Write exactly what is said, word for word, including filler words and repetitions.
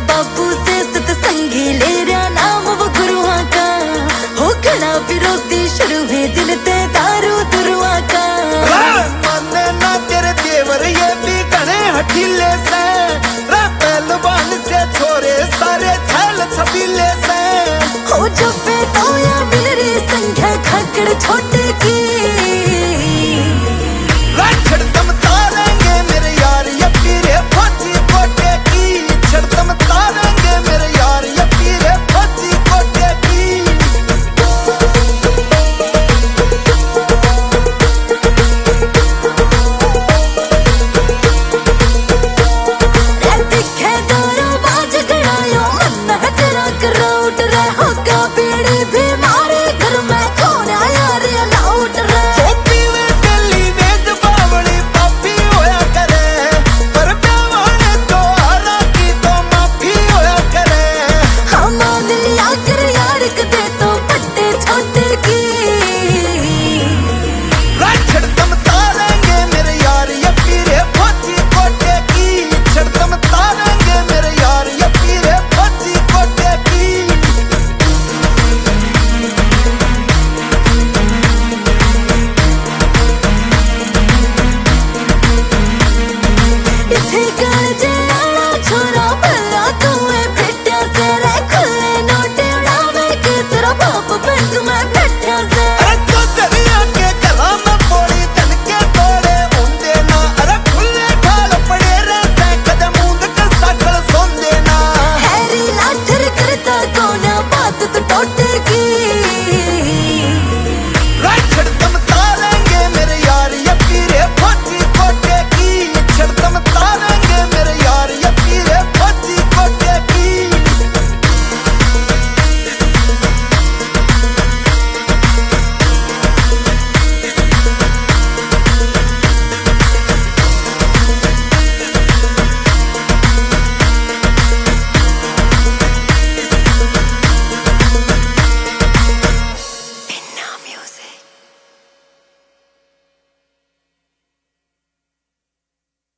बाबू से सतसंगी ले रहा नाम वो गुरुआ का। हो खड़ा विरोधी शुरू है दिल ते दारू दुरुआ का। माने ना तेरे देवर ये भी घने हठीले से, पहलवान से छोरे सारे छैल छबीले से। हो जो बेटो या मिल रही संख्या खाकड़ छोटे की। छड़तम तारेंगे मेरे यार ये पीरे फौजी कोटे की। छड़तम तारेंगे मेरे यार ये पीरे फौजी कोटे की। दिखे दारू बाज गड़ायो मन है तेरा कराउट रे। होगा बेड़ी भी मारे घर में कौन आया रे लाउट रे। छोरा भला तुम्हें फिट से खुले नोट उड़ावे कि तेरा बाप बैंक में